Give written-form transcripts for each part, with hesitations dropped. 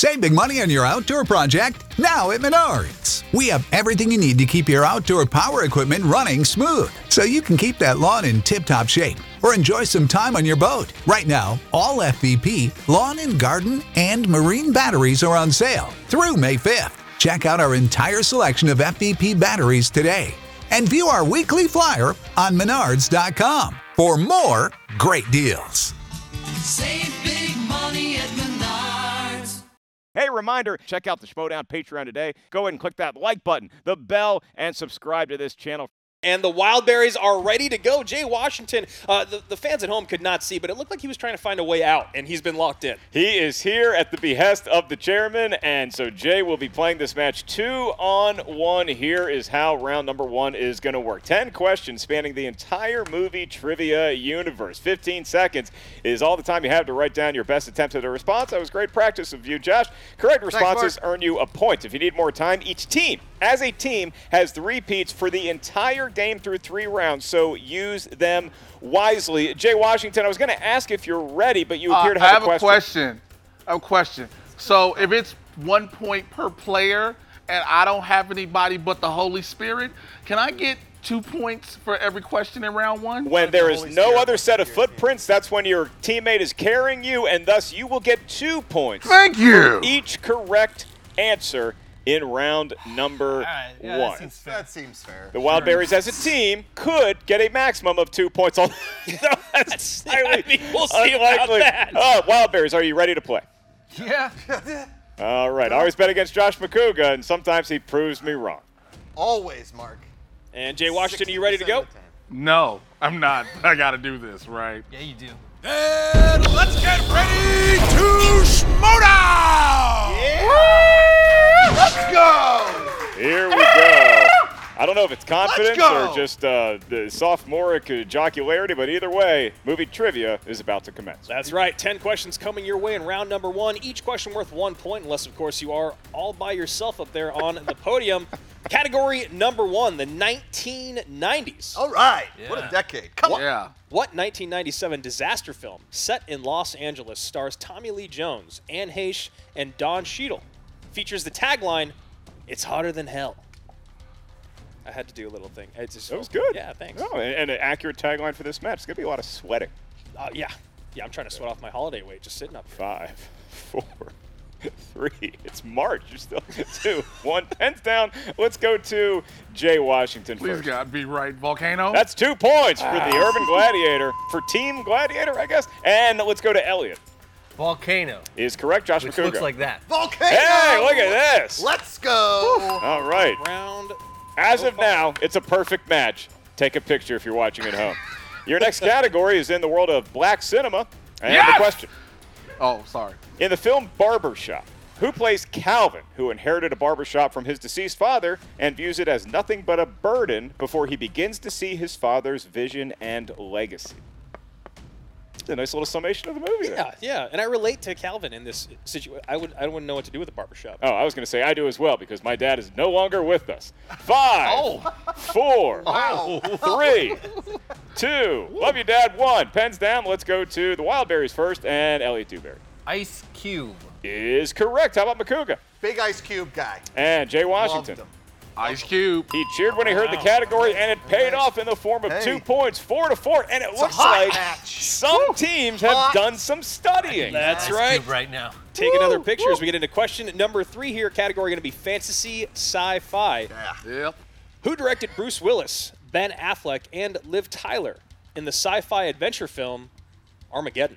Save big money on your outdoor project now at Menards. We have everything you need to keep your outdoor power equipment running smooth, so you can keep that lawn in tip-top shape or enjoy some time on your boat. Right now, all FVP, lawn and garden, and marine batteries are on sale through May 5th. Check out our entire selection of FVP batteries today and view our weekly flyer on Menards.com for more great deals. Save big money at Menards. Hey, reminder, check out the Schmodown Patreon today. Go ahead and click that like button, the bell, and subscribe to this channel. And the Wildberries are ready to go. Jay Washington, the fans at home could not see, but it looked like he was trying to find a way out, and he's been locked in. He is here at the behest of the chairman, and so Jay will be playing this match 2-on-1. Here is how round number 1 is going to work. 10 questions spanning the entire movie trivia universe. 15 seconds is all the time you have to write down your best attempt at a response. That was great practice of you, Josh. Correct responses earn you a point. If you need more time, each team, as a team, has the repeats for the entire game through 3 rounds, so use them wisely. Jay Washington, I was going to ask if you're ready, but you appear to have a question. I have a question. So if it's 1 point per player and I don't have anybody but the Holy Spirit, can I get 2 points for every question in round 1? When there is no other set of footprints, that's when your teammate is carrying you, and thus you will get 2 points. Thank you. Each correct answer in round number 1. That seems fair. The Wildberries as a team could get a maximum of 2 points. No, that's highly we'll see unlikely. about that. Wildberries, are you ready to play? Yeah. All right. I always bet against Josh McCouga, and sometimes he proves me wrong. Always, Mark. And Jay Washington, are you ready to go? No, I'm not. I got to do this, right? Yeah, you do. And let's get ready to Schmodown! Let's go! Here we go. I don't know if it's confidence or just the sophomoric jocularity, but either way, movie trivia is about to commence. That's right. 10 questions coming your way in round number 1. Each question worth 1 point, unless, of course, you are all by yourself up there on the podium. Category number 1, the 1990s. All right. What a decade. Come on. Yeah. What 1997 disaster film set in Los Angeles stars Tommy Lee Jones, Anne Heche, and Don Cheadle? Features the tagline, "It's hotter than hell." I had to do a little thing. It's just, That was good. Yeah, thanks. Oh, and an accurate tagline for this match. It's going to be a lot of sweating. Yeah, I'm trying to sweat off my holiday weight just sitting up here. 5, 4, 3. It's March. You're still 2, 1. Pens down. Let's go to Jay Washington Please, first. God, be right. Volcano? That's 2 points for the Urban Gladiator, for Team Gladiator, I guess. And let's go to Elliot. Volcano. Is correct, Josh Which McCouga. looks like that. Volcano! Hey, look at this. Let's go! All right. Round. As of now, it's a perfect match. Take a picture if you're watching at home. Your next category is in the world of black cinema. And the question. Oh, sorry. In the film Barbershop, who plays Calvin, who inherited a barbershop from his deceased father and views it as nothing but a burden before he begins to see his father's vision and legacy? It's a nice little summation of the movie there. Yeah, and I relate to Calvin in this situation. I wouldn't know what to do with a barbershop. Oh, I was going to say I do as well because my dad is no longer with us. 5, 4, 3, 2. Love you, Dad. 1. Pens down. Let's go to the Wildberries first, and Elliot Dewberry. Ice Cube. Is correct. How about McCouga? Big Ice Cube guy. And Jay Washington. Loved him. Ice Cube. He cheered when he heard the category, and it paid off in the form of 2 points, 4-4. And it looks hot like match. some teams have done some studying. That's Ice right. Cube right now. Take another picture as we get into question number 3 here. Category going to be fantasy sci-fi. Yep. Who directed Bruce Willis, Ben Affleck, and Liv Tyler in the sci-fi adventure film Armageddon?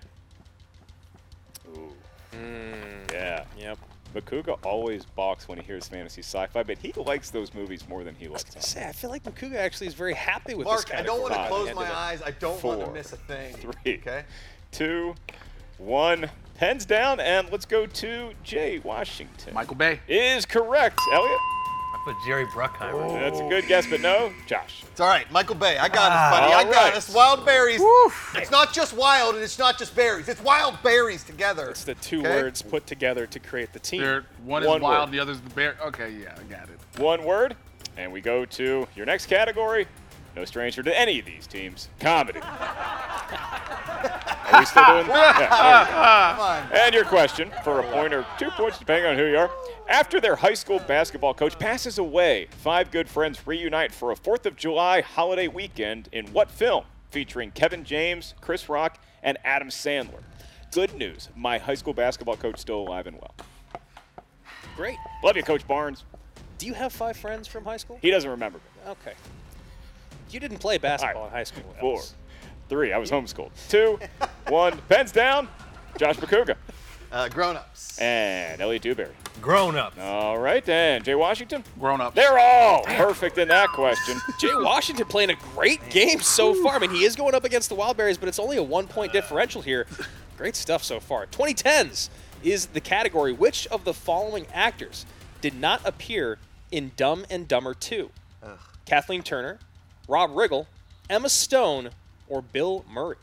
Yeah. Yep. McCouga always balks when he hears fantasy sci-fi, but he likes those movies more than he likes them. I feel like McCouga actually is very happy with Mark, this I category. don't want to Five. close my eyes. I don't want to 4, miss a thing. 3, Okay? 2, 1. Pens down, and let's go to Jay Washington. Michael Bay. Is correct. Elliot? I put Jerry Bruckheimer. That's a good guess, but no. Josh? It's all right. Michael Bay. I got us, buddy. I all got right. us. Wild berries. It's not just wild, and it's not just berries. It's wild berries together. It's the 2 Okay? words put together to create the team. One is One wild, word. the other's the bear. Okay, yeah, I got it. 1 word. And we go to your next category. No stranger to any of these teams. Comedy. Are we still doing that? Come on. And your question for a point or 2 points, depending on who you are. After their high school basketball coach passes away, 5 good friends reunite for a 4th of July holiday weekend in what film? Featuring Kevin James, Chris Rock, and Adam Sandler. Good news, my high school basketball coach still alive and well. Great. Love you, Coach Barnes. Do you have 5 friends from high school? He doesn't remember me. Okay. You didn't play basketball All in high school. 4, Ellis. 3, I was homeschooled. 2, 1, pens down. Josh Bakuga. Grown-ups. And Elliot Dewberry. Grown up. All right, and Jay Washington. Grown up. They're all perfect in that question. Jay Washington playing a great game so far. I mean, he is going up against the Wildberries, but it's only a 1-point differential here. Great stuff so far. 2010s is the category. Which of the following actors did not appear in Dumb and Dumber 2? Kathleen Turner, Rob Riggle, Emma Stone, or Bill Murray?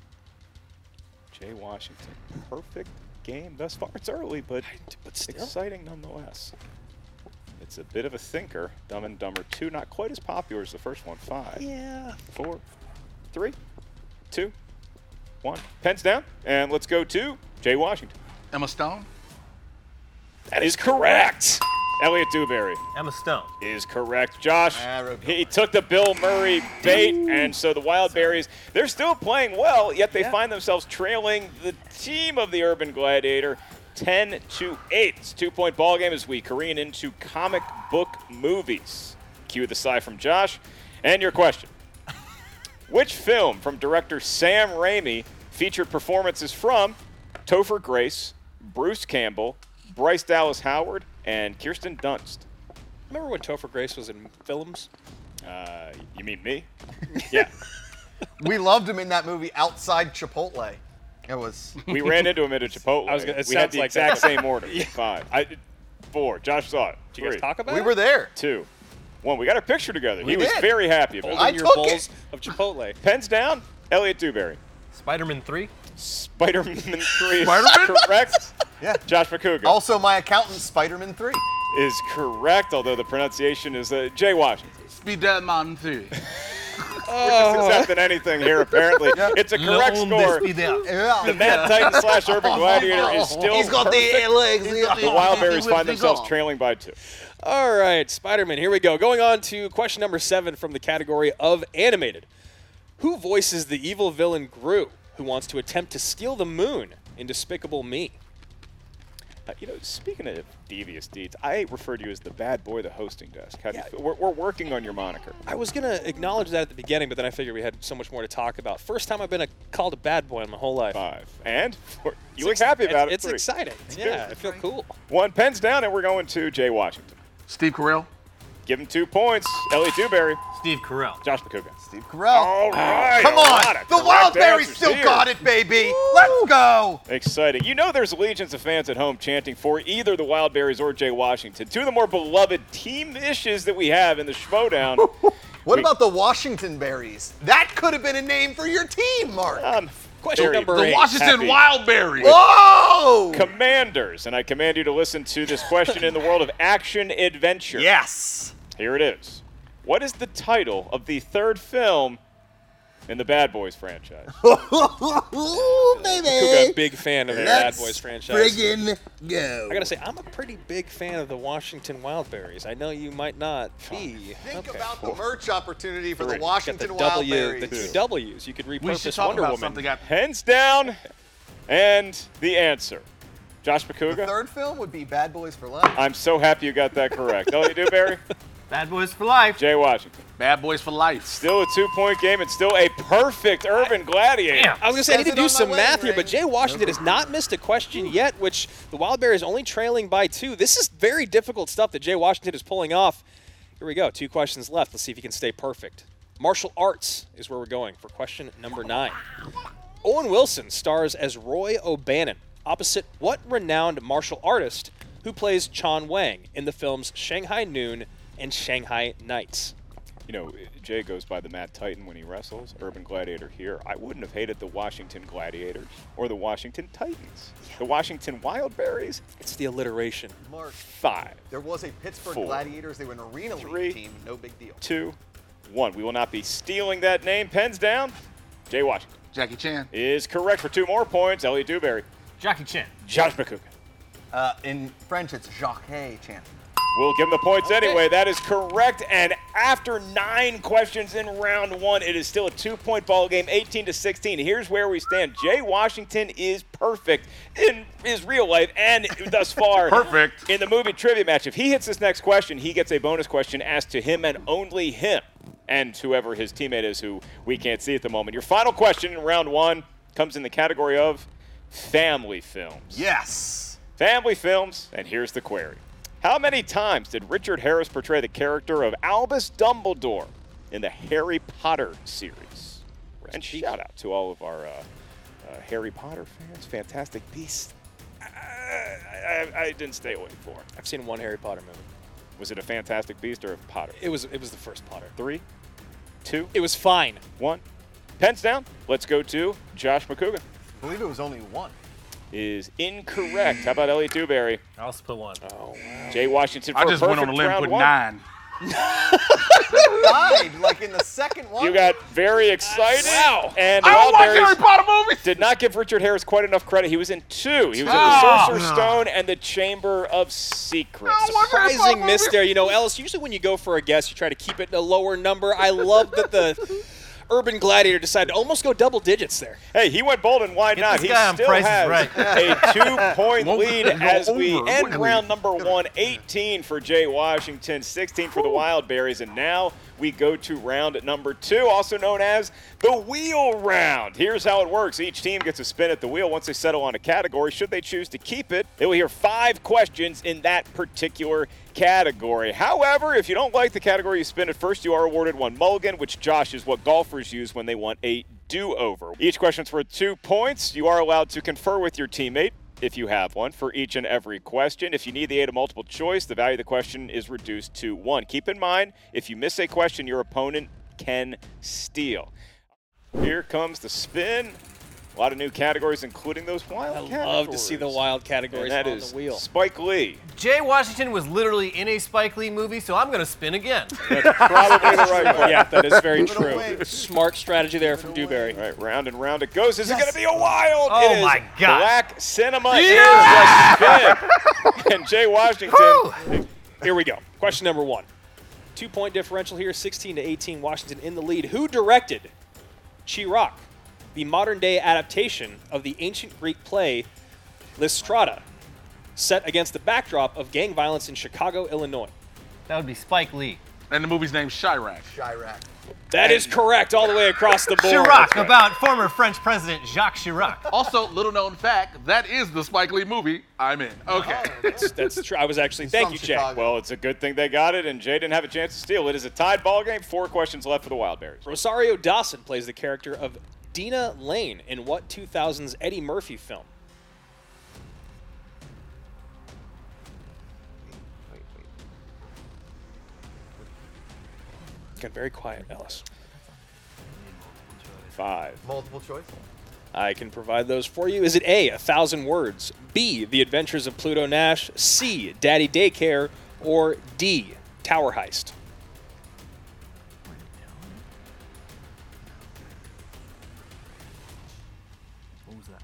Jay Washington, perfect game thus far. It's early, but still. exciting nonetheless. It's a bit of a thinker. Dumb and Dumber 2, not quite as popular as the first one. 5, Yeah. 4, 3, 2, 1. Pens down, and let's go to Jay Washington. Emma Stone. That is correct. Elliot Dewberry Emma Stone. is correct. Josh, Bill he took the Bill Murray bait, and so the Wildberries, they're still playing well, yet they find themselves trailing the team of the Urban Gladiator 10-8. It's a 2-point ball game as we careen into comic book movies. Cue the sigh from Josh. And your question. Which film from director Sam Raimi featured performances from Topher Grace, Bruce Campbell, Bryce Dallas Howard, and Kirsten Dunst? Remember when Topher Grace was in films? You mean me? Yeah. We loved him in that movie Outside Chipotle. It was. We ran into him at a Chipotle. I was gonna- it we had sounds the like exact that. same order. 5. 4. Josh saw it. Did you guys 3, talk about We it? were there. 2, 1. We got our picture together. We he was did. very happy about I it. Holding your took bowls it. of Chipotle. Pens down. Elliot Dewberry. Spider-Man 3. Spider-Man 3 is Spider-Man? correct. Yeah. Josh Bakuga Also, my accountant, Spider-Man 3. is correct, although the pronunciation is Jay Washington. Speed that mountain too. We're accepting anything here, apparently. It's a correct score. The Yeah. Mad Titan / Urban Gladiator is still He's got perfect. the legs. The Wildberries find themselves trailing by 2. All right, Spider-Man, here we go. Going on to question number 7 from the category of animated. Who voices the evil villain Gru, who wants to attempt to steal the moon in Despicable Me? Speaking of devious deeds, I refer to you as the bad boy, the hosting desk. How do you feel? We're working on your moniker. I was going to acknowledge that at the beginning, but then I figured we had so much more to talk about. First time I've been called a bad boy in my whole life. 5. And 4. You look happy about it. It's 3. exciting. Yeah, I feel cool. 1. Pens down, and we're going to Jay Washington. Steve Carell. Give him 2 points. Elliot Dewberry. Steve Carell. Josh Bakuga. Steve Carell. All right. Come a lot on. of The correct Wildberries answers still here. got it, baby. Let's go. Exciting. You know there's legions of fans at home chanting for either the Wildberries or Jay Washington. 2 of the more beloved team-ishes that we have in the Schmodown. What about the Washington Berries? That could have been a name for your team, Mark. Question very number The 8. Washington happy. Wildberries. Whoa! Commanders. And I command you to listen to this question in the world of action-adventure. Yes. Here it is. What is the title of the 3rd film in the Bad Boys franchise? Ooh, Kuga, baby. big fan of the Let's Bad Boys franchise. friggin' go. I gotta say, I'm a pretty big fan of the Washington Wildberries. I know you might not be. Think Okay. about the merch opportunity for the 3. Got Washington the W, Wildberries. the 2 W's. You could We should repurpose talk Wonder about Woman. something. Got Hands down. And the answer. Josh The Bakuga. 3rd film would be Bad Boys for Life. I'm so happy you got that correct. Elliot Dewberry. Bad Boys for Life. Jay Washington. Bad Boys for Life. Still a 2-point game and still a perfect Urban Gladiator. Damn. I was gonna say I need to Says it do on my some math wedding here, but ring. Jay Washington has not missed a question yet, which the Wildberries only trailing by 2. This is very difficult stuff that Jay Washington is pulling off. Here we go. 2 questions left. Let's see if he can stay perfect. Martial arts is where we're going for question number 9. Owen Wilson stars as Roy O'Bannon, opposite what renowned martial artist who plays Chan Wang in the films Shanghai Noon and Shanghai Nights? Jay goes by the Mad Titan when he wrestles. Urban Gladiator here. I wouldn't have hated the Washington Gladiators or the Washington Titans. The Washington Wildberries. It's the alliteration. Mark, 5, there was a Pittsburgh 4, Gladiators. They were an arena 3, league team. No big deal. 2, 1. We will not be stealing that name. Pens down. Jay Washington. Jackie Chan. is correct for 2 more points. Elliot Dewberry. Jackie Chan. Josh McCougan. In French, it's Jacques Chan. We'll give him the points anyway. That is correct. And after 9 questions in round 1, it is still a 2-point ball game, 18-16. Here's where we stand. Jay Washington is perfect in his real life and thus far Perfect. in the movie trivia match. If he hits this next question, he gets a bonus question asked to him and only him, and whoever his teammate is who we can't see at the moment. Your final question in round 1 comes in the category of family films. Yes. Family films, and here's the query. How many times did Richard Harris portray the character of Albus Dumbledore in the Harry Potter series? And shout out to all of our Harry Potter fans. Fantastic Beasts. I didn't stay awake for it. I've seen 1 Harry Potter movie. Was it a Fantastic Beast or a Potter? It was the first Potter. 3, 2, It was fine. 1. Pens down. Let's go to Josh McCougan. I believe it was only 1. Is incorrect. How about Elliot Dewberry? I also put 1. Oh, wow. Jay Washington for I just a went on a perfect limb round with 1. 9. Died like in the second one. You got very excited. Wow. And I don't watch Wildberries Harry Potter movies. did not give Richard Harris quite enough credit. He was in 2. He was in The Sorcerer's Stone and The Chamber of Secrets. Surprising miss there. You know, Ellis, usually when you go for a guess, you try to keep it a lower number. I love that the Urban Gladiator decided to almost go double digits there. Hey, he went bold, and why Get not? this He guy on still Price is has Right. a 2-point Won't lead go as we over end quickly. round number 1, 18 for Jay Washington, 16 for the Wildberries, and now we go to round number 2, also known as the wheel round. Here's how it works. Each team gets a spin at the wheel. Once they settle on a category, should they choose to keep it, they will hear 5 questions in that particular category. However, if you don't like the category you spin at first, you are awarded 1 mulligan, which, Josh, is what golfers use when they want a do-over. Each question's worth 2 points. You are allowed to confer with your teammate, if you have one, for each and every question. If you need the aid of multiple choice, the value of the question is reduced to 1. Keep in mind, if you miss a question, your opponent can steal. Here comes the spin. A lot of new categories, including those wild I categories. love to see the wild categories And that on is the wheel. Spike Lee. Jay Washington was literally in a Spike Lee movie, so I'm going to spin again. That's probably the right one. Yeah, that is very Give it true. away. Smart strategy there from Dewberry. All right, round and round it goes. Is it going to be a wild? Oh, It is my God. Black Cinema is a spin. And Jay Washington. Here we go. Question number 1. 2-point differential here, 16-18, Washington in the lead. Who directed Chirac, the modern-day adaptation of the ancient Greek play Lystrata, set against the backdrop of gang violence in Chicago, Illinois? That would be Spike Lee. And the movie's named Chirac. Chirac. That is correct all the way across the board. Chirac, about former French President Jacques Chirac. Also, little known fact, that is the Spike Lee movie I'm in. Okay. That's true. I was actually. He's Thank from you, Jay. Chicago. Well, it's a good thing they got it, and Jay didn't have a chance to steal. It is a tied ball game. 4 questions left for the Wildberries. Rosario Dawson plays the character of Dina Lane in what 2000's Eddie Murphy film? Got very quiet, Ellis. 5. Multiple choice. I can provide those for you. Is it A, 1,000 Words, B, The Adventures of Pluto Nash, C, Daddy Daycare, or D, Tower Heist? What was that?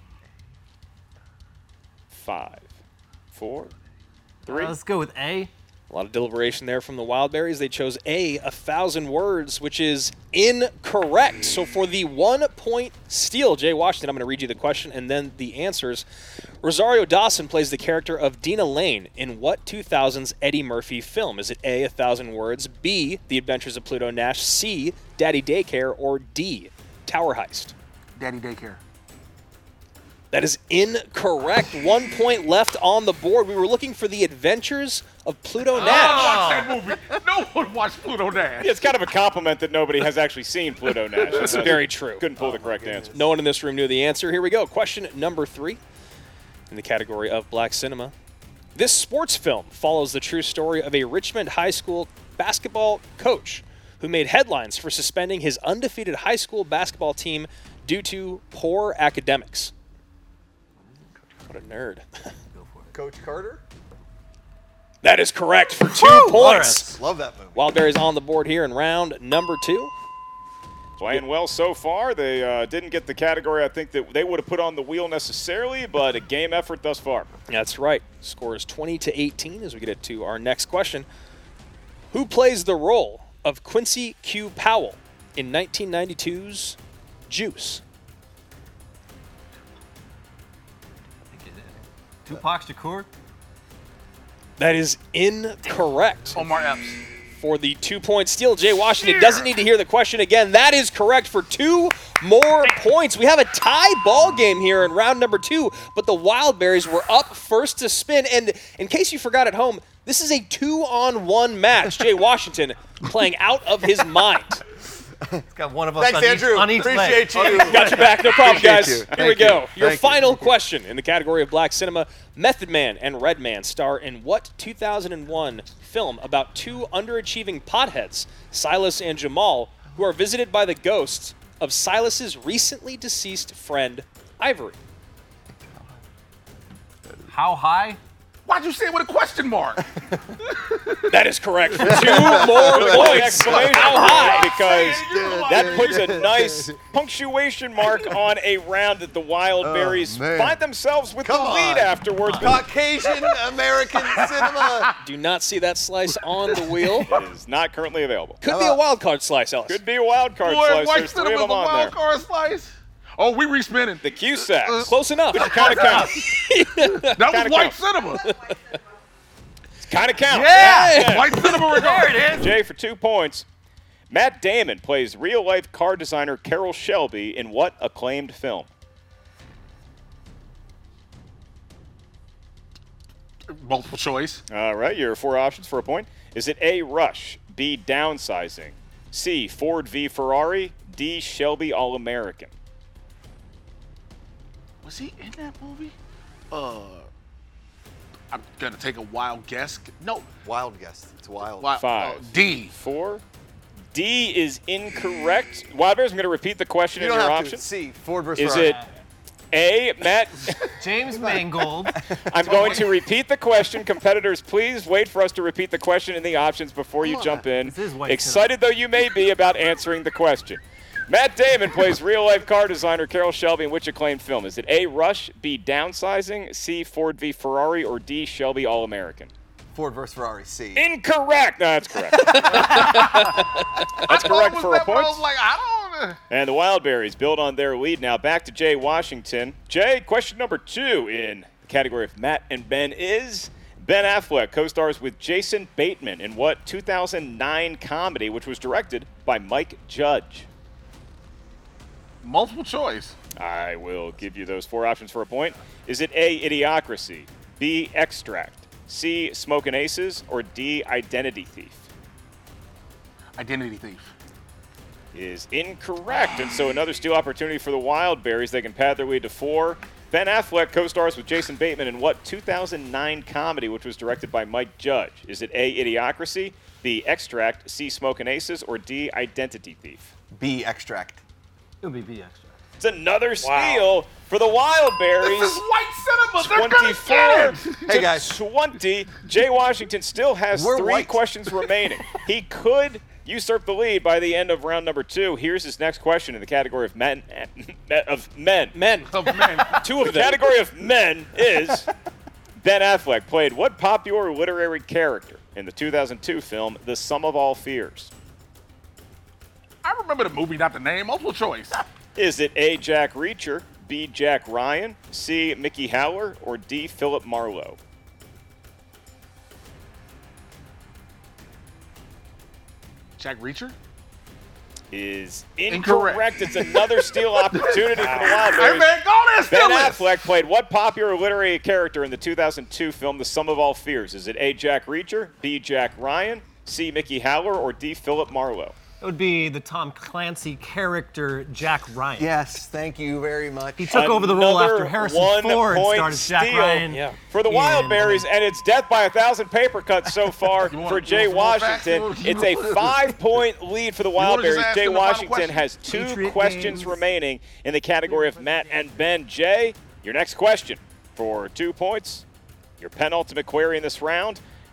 5, 4, 3. Let's go with A. A lot of deliberation there from the Wildberries. They chose A, 1,000 Words, which is incorrect. So for the 1-point steal, Jay Washington, I'm going to read you the question and then the answers. Rosario Dawson plays the character of Dina Lane in what 2000's Eddie Murphy film? Is it A, 1,000 Words, B, The Adventures of Pluto Nash, C, Daddy Daycare, or D, Tower Heist? Daddy Daycare. That is incorrect. 1 point left on the board. We were looking for The Adventures of Pluto Nash. Watch that movie. No one watched Pluto Nash. It's kind of a compliment that nobody has actually seen Pluto Nash. That's very true. Couldn't pull the correct answer. No one in this room knew the answer. Here we go. Question number 3 in the category of Black Cinema. This sports film follows the true story of a Richmond High School basketball coach who made headlines for suspending his undefeated high school basketball team due to poor academics. What a nerd. Coach Carter. That is correct for 2 points. Love that movie. Wildberries on the board here in round number 2. Playing well so far. They didn't get the category I think that they would have put on the wheel necessarily, but a game effort thus far. That's right. Score is 20-18 as we get to our next question. Who plays the role of Quincy Q. Powell in 1992's Juice? Tupac Shakur? That is incorrect. Omar Epps. For the 2-point steal, Jay Washington doesn't need to hear the question again. That is correct for 2 more points. We have a tie ball game here in round number 2, but the Wildberries were up first to spin. And in case you forgot at home, this is a 2-on-1 match. Jay Washington playing out of his mind. He's got one of us Thanks, on Andrew. on each Appreciate leg. you. Got your back, no problem, guys. you. Here Thank we go. you. Your Thank you. final question in the category of black cinema. Method Man and Redman star in what 2001 film about 2 underachieving potheads, Silas and Jamal, who are visited by the ghosts of Silas's recently deceased friend, Ivory? How high? Why'd you say it with a question mark? That is correct for 2 more points. Exclamation How high? because that puts a nice punctuation mark on a round that the Wildberries man. find themselves with Come the lead on. afterwards. Caucasian American cinema. Do not see that slice on the wheel. It is not currently available. Could be a wild card slice, Ellis. Could be a wild card Boy, slice. White There's 3 Cinema of is them a on wild there. card slice. Oh, we re-spinning. The Cusacks. Close enough. Kind of count. That was kinda White count. Cinema. Kind of count. Yeah! White Cinema regard. There it is. Jay for 2 points. Matt Damon plays real-life car designer Carroll Shelby in what acclaimed film? Multiple choice. All right, your 4 options for a point. Is it A, Rush, B, Downsizing, C, Ford v Ferrari, D, Shelby All-American? Was he in that movie? I'm gonna take a wild guess. No. Wild guess. It's wild. 5, D. 4. D is incorrect. Wildberries, I'm going to repeat the question You and don't your have options. to. C. Ford versus Is Ferrari. it A, Matt? James Mangold. I'm going to repeat the question. Competitors, please wait for us to repeat the question and the options before you jump in. This is White Excited though you may be about answering the question. Matt Damon plays real-life car designer Carroll Shelby in which acclaimed film? Is it A, Rush, B, Downsizing, C, Ford v Ferrari, or D, Shelby All-American? Ford versus Ferrari. C. Incorrect. No, that's correct. That's correct for a I point. was like, I don't. And the Wildberries build on their lead now. Back to Jay Washington. Jay, question number 2 in the category of Matt and Ben is Ben Affleck co-stars with Jason Bateman in what 2009 comedy, which was directed by Mike Judge? Multiple choice. I will give you those 4 options for a point. Is it A, Idiocracy, B, Extract, C, Smokin' Aces, or D, Identity Thief? Identity Thief. Is incorrect. And so another steal opportunity for the Wildberries. They can pad their lead to 4. Ben Affleck co-stars with Jason Bateman in what 2009 comedy, which was directed by Mike Judge? Is it A, Idiocracy, B, Extract, C, Smokin' Aces, or D, Identity Thief? B. Extract. It would be B extra. It's another steal for the Wildberries. This is White Cinema. They're gonna 24 get it. Hey, to guys. 20. Jay Washington still has We're 3 white. questions remaining. He could usurp the lead by the end of round number 2. Here's his next question in the category of men. Men. Oh, man. 2 of The them. category of men is Ben Affleck played what popular literary character in the 2002 film The Sum of All Fears? I remember the movie, not the name. Multiple choice. Is it A, Jack Reacher, B, Jack Ryan, C, Mickey Howler, or D, Philip Marlowe? Jack Reacher? Is incorrect. It's another steal opportunity for the Hey, Wildberries. man, go there, Ben steal it. Affleck played what popular literary character in the 2002 film The Sum of All Fears? Is it A, Jack Reacher, B, Jack Ryan, C, Mickey Howler, or D, Philip Marlowe? It would be the Tom Clancy character Jack Ryan. Yes. Thank you very much. He took over the role Another after Harrison 1 Ford point started as Jack steal Ryan. Yeah. for the in- Wildberries, and it's death by 1,000 paper cuts so far want- for you Jay want some more facts? Washington. You It's a want- 5-point lead for the wanna just Wildberries. ask Jay him the final Washington question? has 2 Patriot questions games. remaining in the category of Matt and Ben. Jay, your next question for 2 points. Your penultimate query in this round.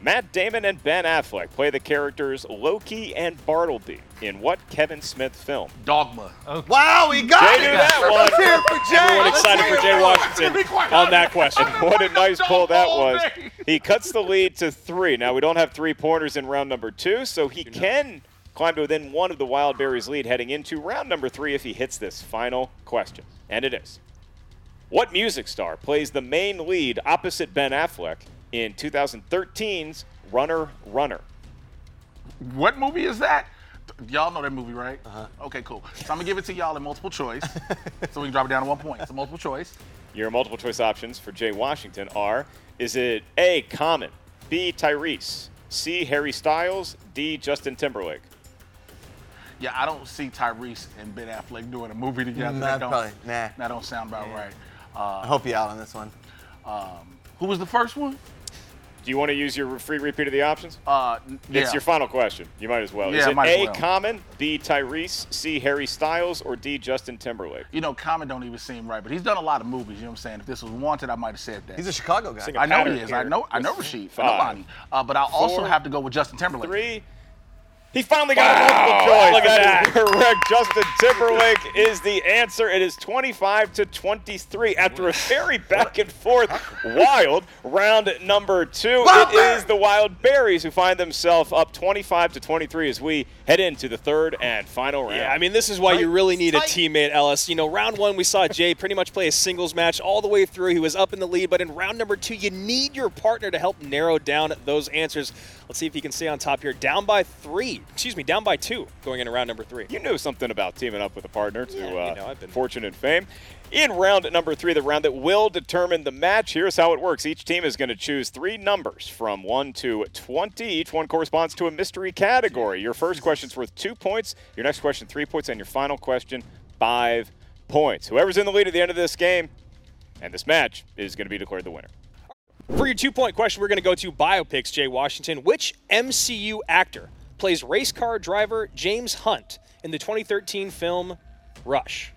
Matt Damon and Ben Affleck play the characters Loki and Bartleby in what Kevin Smith film? Dogma. Wow, he got Jay it. knew that one. Let's hear it for Jay. Everyone Let's excited hear for it Jay him. Washington on that question. What a nice pull that was. day. He cuts the lead to 3. Now, we don't have 3-pointers in round number 2, so he can climb to within 1 of the Wild Berries' lead heading into round number 3 if he hits this final question. And it is. What music star plays the main lead opposite Ben Affleck in 2013's Runner, Runner? What movie is that? Y'all know that movie, right? Okay, cool. So I'm gonna give it to y'all in multiple choice, so we can drop it down to 1 point. So multiple choice. Your multiple choice options for Jay Washington are, is it A, Common, B, Tyrese, C, Harry Styles, D, Justin Timberlake? Yeah, I don't see Tyrese and Ben Affleck doing a movie together. Nah, probably. Nah. That don't sound about right. I hope you out on this one. Who was the first one? Do you want to use your free repeat of the options? Yeah. It's your final question. You might as well. Yeah, Is it might as A, well. Common, B, Tyrese, C, Harry Styles, or D, Justin Timberlake? You know, Common don't even seem right, but he's done a lot of movies. You know what I'm saying? If this was Wanted, I might have said that. He's a Chicago guy. Sing a I know pattern he is. here. I know Rashid. I know 5, Bonnie. But I'll also 4, have to go with Justin Timberlake. 3. He finally got a multiple choice. Look at That is correct. Justin Timberlake is the answer. It is 25-23 after a very back and forth wild round number 2. Wild It is the Wild Berries who find themselves up 25-23 as we head into the third and final round. Yeah, I mean, this is why you really need a Tight. teammate, Ellis. You know, round 1, we saw Jay pretty much play a singles match all the way through. He was up in the lead, but in round number 2, you need your partner to help narrow down those answers. Let's see if he can stay on top here. Down by 2 going into round number 3. You knew something about teaming up with a partner to Yeah, you know, I've been- fortune and fame. In round number 3, the round that will determine the match, here's how it works. Each team is going to choose 3 numbers from 1 to 20. Each one corresponds to a mystery category. Your first question's worth 2 points, your next question 3 points, and your final question 5 points. Whoever's in the lead at the end of this game and this match is going to be declared the winner. For your 2-point question, we're going to go to biopics, Jay Washington. Which MCU actor plays race car driver James Hunt in the 2013 film Rush?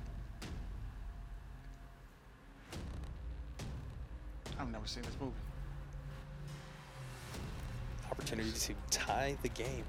I've never seen this movie. Opportunity to tie the game.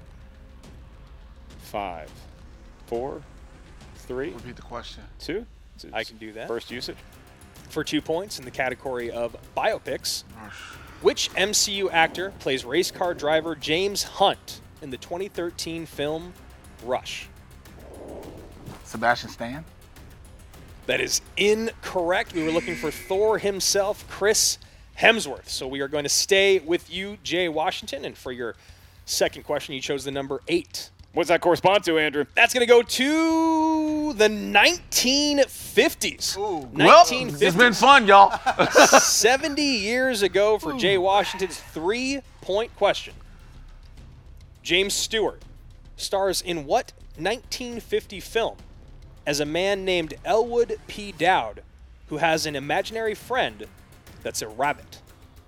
5, 4, 3, Repeat the question. 2. I can do that. First usage. For 2 points in the category of biopics, which MCU actor plays race car driver James Hunt in the 2013 film Rush? Sebastian Stan. That is incorrect. We were looking for Thor himself, Chris Hemsworth. So we are going to stay with you, Jay Washington. And for your second question, you chose the number 8. What's that correspond to, Andrew? That's going to go to the 1950s. Ooh. Well, 1950s. it's been fun, y'all. 70 years ago for Jay Washington's 3-point question. James Stewart stars in what 1950 film as a man named Elwood P. Dowd who has an imaginary friend that's a rabbit?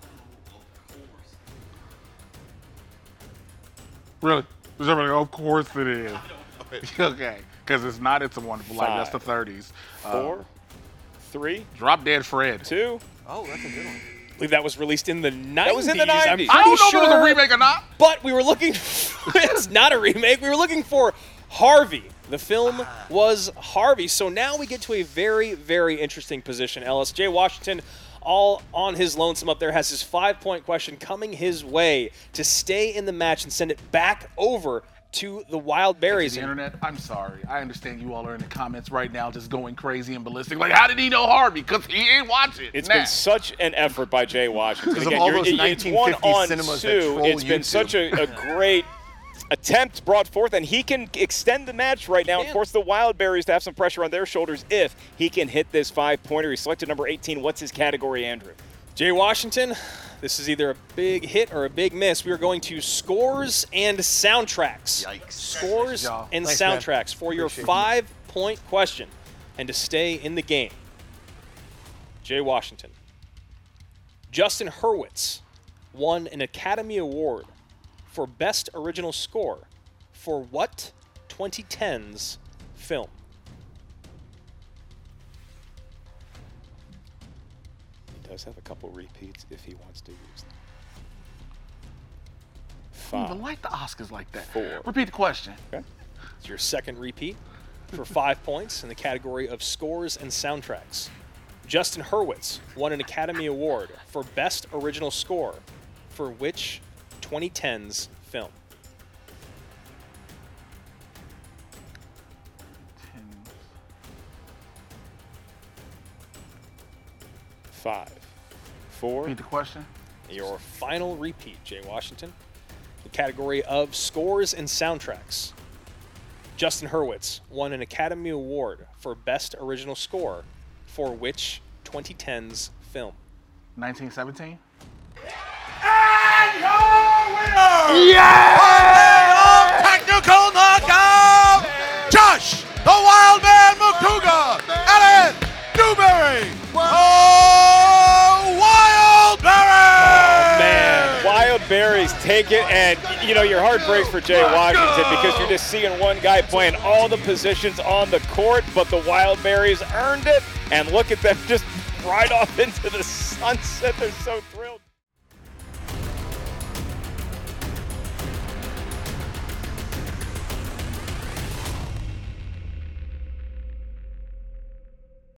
Really? Of course it is. Okay, because it's not It's a Wonderful Life. That's the 30s. 4, 3, Drop Dead Fred. 2. Oh, that's a good one. I believe that was released in the 90s. That was in the I'm 90s. pretty I don't know sure, if it was a remake or not. but we were looking it's not a remake. We were looking for Harvey. The film was Harvey. So now we get to a very, very interesting position, Ellis. Jay Washington, all on his lonesome up there, has his 5-point question coming his way to stay in the match and send it back over to the Wild Berries. The internet, I'm sorry. I understand you all are in the comments right now just going crazy and ballistic. Like, how did he know Harvey? Because he ain't watching. It's been such an effort by Jay Washington. Because of Again, all those it's 1 1950s on cinemas that 2. troll It's been YouTube. such a great attempt brought forth, and he can extend the match right now and force the Wild Berries to have some pressure on their shoulders if he can hit this 5-pointer. He selected number 18. What's his category, Andrew? Jay Washington, this is either a big hit or a big miss. We are going to scores and soundtracks. Yikes. Scores y'all. and Thanks, man. soundtracks for your Appreciate 5-point question and to stay in the game. Jay Washington. Justin Hurwitz won an Academy Award for Best Original Score for what 2010's film? He does have a couple repeats if he wants to use them. I don't even like the Oscars like that. 4. Repeat the question. Okay. It's your second repeat for 5 points in the category of scores and soundtracks. Justin Hurwitz won an Academy Award for Best Original Score for which 2010s film? 5, 4. Repeat the question. Your final repeat, Jay Washington. The category of scores and soundtracks. Justin Hurwitz won an Academy Award for Best Original Score for which 2010s film? 1917. And your winner! Yeah! Technical knockout! Josh, the Wild Man Mukuga, Alan Newberry! Oh, Wildberry! Man, Wildberries take it, and you know your heart breaks for Jay Washington because you're just seeing one guy playing all the positions on the court, but the Wildberries earned it, and look at them just ride off into the sunset. They're so thrilled.